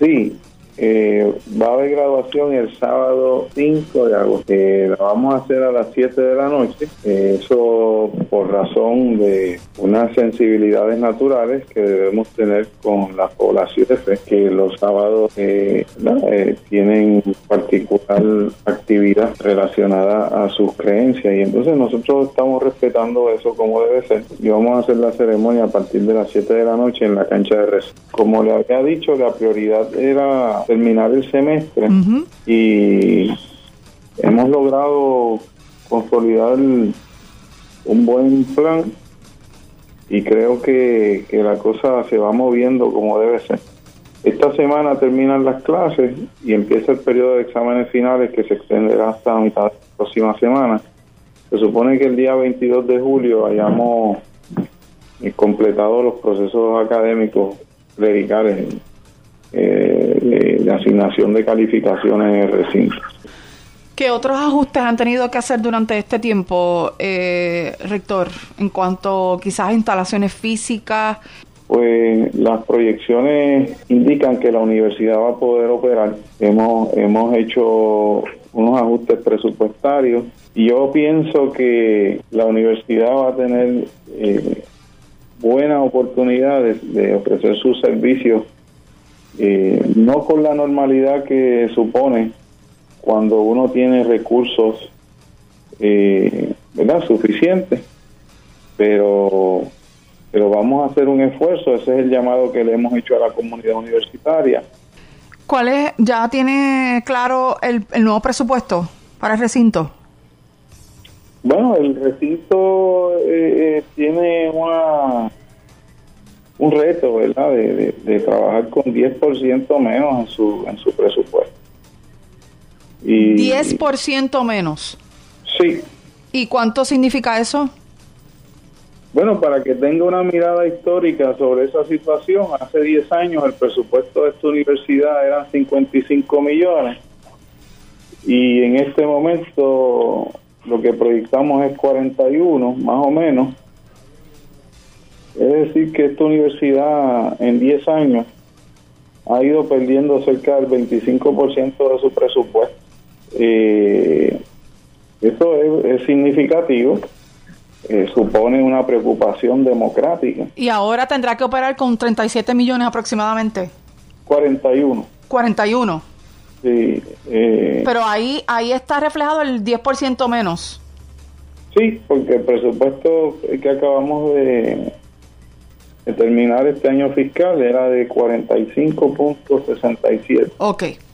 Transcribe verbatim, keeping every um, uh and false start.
Sí, eh, va a haber graduación el sábado cinco de agosto. Eh, la vamos a hacer a las siete de la noche. Eh, eso por razón de unas sensibilidades naturales que debemos tener con la población de fe, que los sábados eh, eh, tienen particular actividad relacionada a sus creencias, y entonces nosotros estamos respetando eso como debe ser, y vamos a hacer la ceremonia a partir de las siete de la noche en la cancha de rezo. Como le había dicho, la prioridad era terminar el semestre, uh-huh. y hemos logrado consolidar un buen plan, y creo que, que la cosa se va moviendo como debe ser. Esta semana terminan las clases y empieza el periodo de exámenes finales, que se extenderá hasta la mitad de la próxima semana. Se supone que el día veintidós de julio hayamos completado los procesos académicos clericales eh, de, de asignación de calificaciones en el recinto. ¿Qué otros ajustes han tenido que hacer durante este tiempo, eh, rector, en cuanto quizás a instalaciones físicas? Pues las proyecciones indican que la universidad va a poder operar. Hemos, hemos hecho unos ajustes presupuestarios, y yo pienso que la universidad va a tener eh, buenas oportunidades de ofrecer sus servicios, eh, no con la normalidad que supone cuando uno tiene recursos eh, ¿verdad? suficientes, pero pero vamos a hacer un esfuerzo. Ese es el llamado que le hemos hecho a la comunidad universitaria. ¿Cuál es? ¿Ya tiene claro el, el nuevo presupuesto para el recinto? Bueno, el recinto eh, eh, tiene una un reto, ¿verdad?, de, de, de trabajar con diez por ciento menos en su en su presupuesto. Y, diez por ciento menos. Sí. ¿Y cuánto significa eso? Bueno, para que tenga una mirada histórica sobre esa situación, hace diez años el presupuesto de esta universidad era cincuenta y cinco millones, y en este momento lo que proyectamos es cuarenta y uno, más o menos. Es decir, que esta universidad en diez años ha ido perdiendo cerca del veinticinco por ciento de su presupuesto. Eh, eso es, es significativo. Eh, supone una preocupación democrática. ¿Y ahora tendrá que operar con treinta y siete millones aproximadamente? cuarenta y uno. cuarenta y uno. Sí. Eh, Pero ahí ahí está reflejado el diez por ciento menos. Sí, porque el presupuesto que acabamos de, de terminar este año fiscal era de cuarenta y cinco punto sesenta y siete. Ok.